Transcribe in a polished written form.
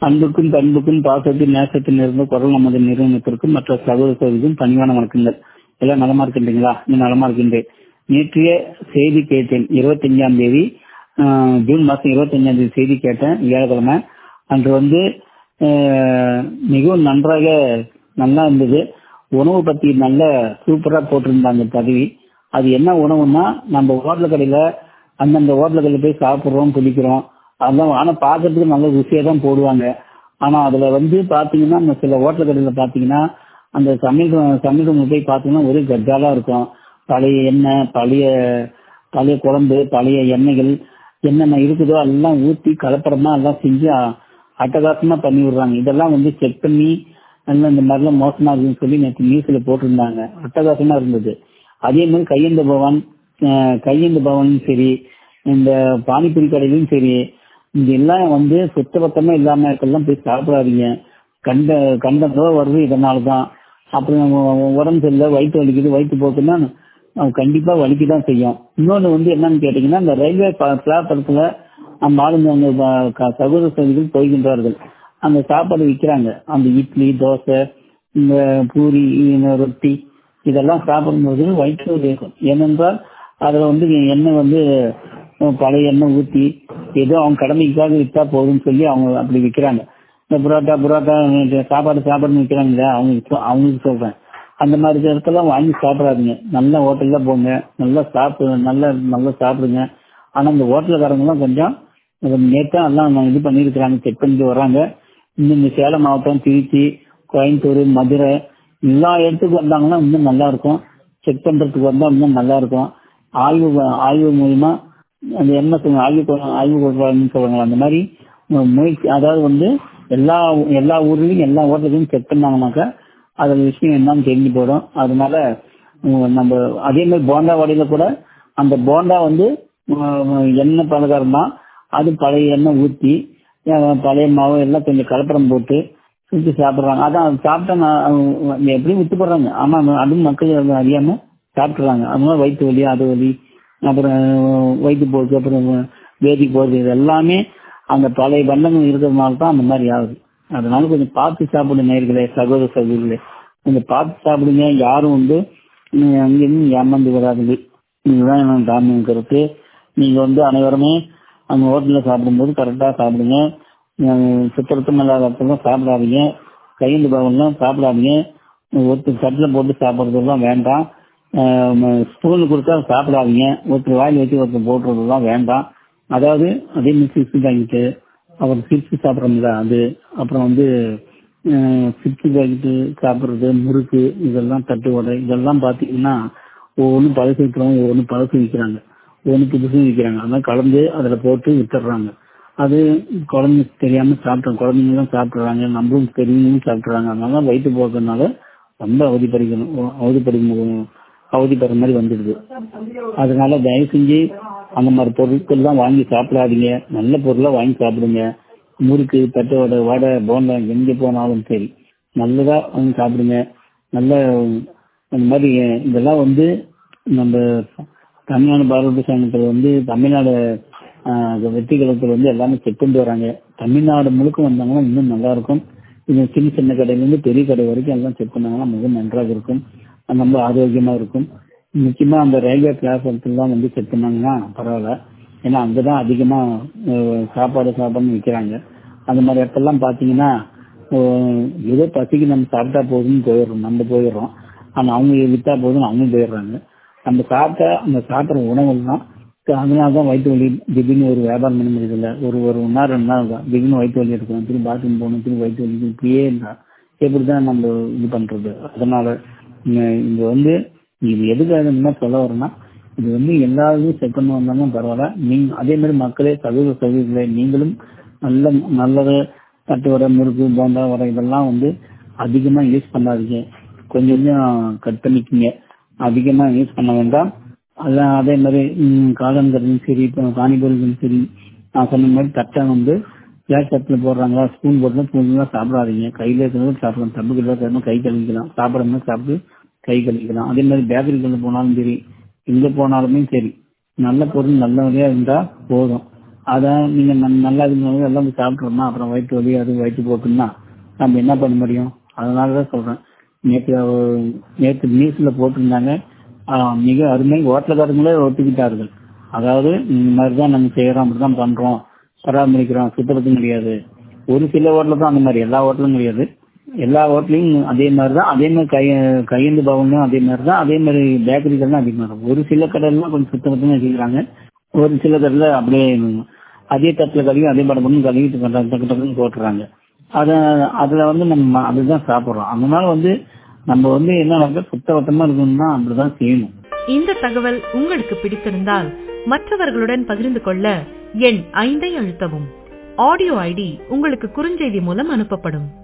அன்புக்கும் பண்புக்கும் பாசத்தின் நேசத்தில் இருந்த குரல் நமது நிறுவனத்திற்கும் மற்ற சகோதர சகோதரிக்கும் பணிவான வணக்கங்கள். எல்லாம் நலமா இருக்கின்றீங்களா? நீ நலமா இருக்கின்றேன். நேற்றைய செய்தி கேட்டேன். 25ஆம் தேதி ஜூன் மாசம் 25ஆம் தேதி செய்தி கேட்டேன், வியாழக்கிழமை. அன்று மிகவும் நன்றாக நல்லா இருந்தது. உணவு பத்தி நல்ல சூப்பரா போட்டிருந்தாங்க பதிவு. அது என்ன உணவுன்னா, நம்ம ஹோட்டல் கடையில அந்தந்த ஹோட்டல் கடையில போய் சாப்பிடுறோம், பிடிக்கிறோம். அதான். ஆனா பாக்கிறதுக்கு நல்ல ருசியா தான் போடுவாங்க. ஆனா அதுல பாத்தீங்கன்னா, அந்த சில ஹோட்டல் கடையில பாத்தீங்கன்னா அந்த சமையல் போய் பாத்தீங்கன்னா ஒரே கஜாலா இருக்கும். பழைய எண்ணெய், பழைய குழம்பு, பழைய எண்ணெய்கள் என்னென்ன இருக்குதோ எல்லாம் ஊத்தி கலப்படமா எல்லாம் செஞ்சு அட்டகாசமா பண்ணி விடுறாங்க. இதெல்லாம் செக் பண்ணி இந்த மாதிரிலாம் மோசமா இருக்குன்னு சொல்லி நேற்று நியூஸ்ல போட்டிருந்தாங்க. அட்டகாசமா இருந்தது. அதே மாதிரி கையேந்து பவனும் சரி, இந்த பானிபூரி கடையிலும் சரி, இங்க எல்லாம் சுத்தபத்தமா இல்லாம இருக்கலாம். போய் சாப்பிடாதீங்க. கண்ட நோய் வருது இதனாலதான். அப்புறம் உடம்பு சரியில்லை, வயிற்று வலிக்குது, வயிற்று போக்குன்னா கண்டிப்பா வலிக்குதான் செய்யும். இன்னொன்னு என்னன்னு கேட்டீங்கன்னா, இந்த ரயில்வே பிளாட்பாரத்துல நம்ம ஆளுங்க சகோதர சகோதரிகள் போய்கின்றார்கள். அந்த சாப்பாடு விற்கிறாங்க. அந்த இட்லி, தோசை, இந்த பூரி, ரொட்டி இதெல்லாம் சாப்பிடும்போது வயிற்று வலி இருக்கும். ஏனென்றால் அதுல எண்ணெய் பழைய எண்ணெய் ஊத்தி ஏதோ அவங்க கடமைக்காக விற்றா போதும்னு சொல்லி அவங்க அப்படி விற்கிறாங்க. இந்த புரோட்டா சாப்பாடு விற்கிறாங்க. அவங்களுக்கு சொல்றேன், அந்த மாதிரி இடத்துல வாங்கி சாப்பிடாதீங்க. நல்ல ஹோட்டல்ல போங்க, நல்லா சாப்பிடுங்க. ஆனா இந்த ஹோட்டல்காரங்க எல்லாம் கொஞ்சம் நேற்றா எல்லாம் இது பண்ணிருக்கிறாங்க, செக் பண்ணிட்டு வர்றாங்க. இன்னும் சேலம் மாவட்டம், திருச்சி, கோயம்புத்தூர், மதுரை எல்லா இடத்துக்கு வந்தாங்கன்னா இன்னும் நல்லா இருக்கும். செக் பண்றதுக்கு வந்தா இன்னும் நல்லா இருக்கும். ஆய்வு மூலமா அந்த என்ன ஆய்வு சொல்றாங்க. அந்த மாதிரி முயற்சி, அதாவது எல்லா ஊர்லயும் எல்லா ஹோட்டலையும் செக் பண்ணாங்கன்னாக்கா அதோட விஷயம் என்னன்னு தெரிஞ்சு போயிடும். அதனால நம்ம அதே மாதிரி போண்டா வடையில கூட அந்த போண்டா எண்ணெய் பலகாரம் தான். அது பழைய எண்ணெய் ஊத்தி பழைய மாவு எல்லாம் கொஞ்சம் கலப்படம் போட்டு சுற்றி சாப்பிடுறாங்க. அதான் சாப்பிட்டா எப்படியும் விட்டு போடுறாங்க. ஆனா அதுவும் மக்கள் அறியாம சாப்பிடுறாங்க. அதனால வயிற்று வலி, அது வலி, அப்புறம் வயிற்று போக்கு, அப்புறம் வேதி போகுது. இது எல்லாமே அந்த பழைய பண்டங்கள் இருக்கிறதுனால தான் அந்த மாதிரி ஆகுது. அதனால கொஞ்சம் பார்த்து சாப்பிடுங்க நேயர்களே, சகோதர சகோதரிகளே. கொஞ்சம் பார்த்து சாப்பிடுங்க. யாரும் அங்கிருந்து ஏமாந்து வராது. இதுதான் என்னோட தாமியம் கருத்து. நீங்க அனைவருமே அந்த ஹோட்டல்ல சாப்பிடும்போது கரெக்டா சாப்பிடுங்க. சுத்தம் இல்லாத இடத்துல சாப்பிடாதீங்க. கையெழுந்து பவன்லாம் சாப்பிடாதீங்க. ஒருத்தர் தட்டில் போட்டு சாப்பிட்றதுலாம் வேண்டாம். ஸ்பூன் கொடுத்தா சாப்பிடாதீங்க. ஒருத்தர் வாயில் வச்சு ஒருத்தர் போட்டுறதுலாம் வேண்டாம். அதாவது அதே மாதிரி சிப்ஸ் பாக்கெட்டு, அப்புறம் சிப்ஸ் சாப்பிட்றோம்ல அது, அப்புறம் சிப்ஸ் பாக்கெட்டு சாப்பிட்றது, முறுக்கு, இதெல்லாம் தட்டு வடை இதெல்லாம் பார்த்தீங்கன்னா ஒவ்வொன்றும் பழசு விற்கிறவங்க ஒவ்வொன்றும் பழசு விற்கிறாங்க, ஒவ்வொன்று புதுசும் விற்கிறாங்க. அதெல்லாம் கலந்து அதில் போட்டு வித்துடுறாங்க. அது குழந்தைங்க தெரியாம குழந்தைங்களும் சாப்பிட்றாங்க, நம்மளும் பெரியவங்களும் சாப்பிட்றாங்க. அதனால வயிற்று போக்குறதுனால ரொம்ப அவதிப்படுற மாதிரி வந்துடுது. அதனால தயவு செஞ்சு அந்த மாதிரி பொருட்கள் தான் வாங்கி சாப்பிடாதீங்க. நல்ல பொருளா வாங்கி சாப்பிடுங்க. முறுக்கு, தட்டு வடை, போண்டா எங்க போனாலும் சரி நல்லதா வாங்கி சாப்பிடுங்க. நல்ல அந்த மாதிரி இதெல்லாம் நம்ம தமிழ்நாடு பாரத சங்கத்தில் தமிழ்நாடு வெற்றி கழகத்தில் எல்லாமே செக் பண்ணிட்டு வராங்க. தமிழ்நாடு முழுக்க வந்தாங்கன்னா இன்னும் நல்லா இருக்கும். இது சின்ன சின்ன கடையிலிருந்து பெரிய கடை வரைக்கும் எல்லாம் செக் பண்ணாங்கன்னா மிக நன்றாக இருக்கும். ரொம்ப ஆரோக்கியமா இருக்கும். முக்கியமா அந்த ரயில்வே பிளாட்ஃபார்ம்லாம் செக் பண்ணாங்கன்னா பரவாயில்ல. ஏன்னா அங்கதான் அதிகமா சாப்பாடுன்னு விற்கிறாங்க. அந்த மாதிரி இடத்தெல்லாம் பாத்தீங்கன்னா ஏதோ பசிக்கு நம்ம சாப்பிட்டா போதும்னு நம்ம போயிடுறோம். ஆனா அவங்க வித்தா போதும் அவங்க போயிடுறாங்க. நம்ம சாப்பிட்ற உணவுலாம் அதனாலதான் வயிற்று வலி திடீர்னு ஒரு வியாபாரம் பண்ண முடியல. ஒரு 1 நாள் 2 நாள் தான் திடீர்னு வயிற்று வலி இருக்கும். திரும்பி பாத்ரூம் போகணும், திரும்பி வயிற்று வலி இப்படியே இருந்தா எப்படிதான் நம்ம இது பண்றது? அதனால இங்க இது எதுக்காக என்ன சொல்ல வரேன்னா, இது எல்லாரும் செக் பண்ண வந்தாங்க பரவாயில்ல. நீங்க அதே மாதிரி மக்களே, சகோதர சகோதரிகளே, நீங்களும் நல்லது தட்டு வடை, முறுக்கு, போண்டா வடை இதெல்லாம் அதிகமா யூஸ் பண்ணாதீங்க. கொஞ்சம் கட் பண்ணிக்கீங்க. அதிகமா யூஸ் பண்ண வேண்டாம். அதே மாதிரி காளான்களும் சரி, பானிபூரிகளும் சரி, நான் சொன்ன மாதிரி தட்டை பிளாட் தட்டுல போடுறாங்களா, ஸ்பூன் போட்டு ஸ்பூன்லாம் சாப்பிடாதீங்க. கையில இருக்கிறது சாப்பிடலாம். தப்புக்கு கை கழுவிக்கலாம். சாப்பிடாம சாப்பிட்டு கை கழுவிக்கலாம். அதே மாதிரி பேக்கரிகள் போனாலும் சரி, எங்க போனாலுமே சரி, நல்ல பொருள் நல்ல வழியா இருந்தா போதும். அதான் நீங்க நல்லா இருந்தாலும் எல்லாம் சாப்பிட்றோம்னா அப்புறம் வயிற்று வலி அது வயிற்று போக்குன்னா நம்ம என்ன பண்ண முடியும்? அதனாலதான் சொல்றேன். நேற்று நியூஸ்ல போட்டிருந்தாங்க, மிக அருமை ஹோட்டல்காரங்களே ஒத்துக்கிட்டார்கள். அதாவது இந்த மாதிரிதான் நம்ம செய்யறோம், அப்படிதான் பண்றோம், பராமரிக்கிறோம், சுத்தப்படுத்த முடியாது. ஒரு சில ஹோட்டல தான் அந்த மாதிரி, எல்லா ஹோட்டலும் கிடையாது. எல்லா ஹோட்டலையும் அதே மாதிரிதான், அதே மாதிரி கையெழுந்து பவனும் அதே மாதிரிதான், அதே மாதிரி பேக்கரிகள்லாம் அதே மாதிரி. ஒரு சில கடைலாம் கொஞ்சம் சுத்தப்படுத்தணும் வச்சுக்கிறாங்க, ஒரு சில கடையில அப்படியே அதே தட்டுல கழுவி அதே படம் கழுவிட்டு டக்கு டக்குன்னு போட்டுறாங்க. அதுல நம்ம அதுதான் சாப்பிடுறோம். அதனால நம்ம என்ன சுத்தபத்தமா இருக்கணும்னா அப்படிதான் செய்யணும். இந்த தகவல் உங்களுக்கு பிடித்திருந்தால் மற்றவர்களுடன் பகிர்ந்து கொள்ள எண் 5 அழுத்தவும். ஆடியோ ஐடி உங்களுக்கு குறுஞ்செய்தி மூலம் அனுப்பப்படும்.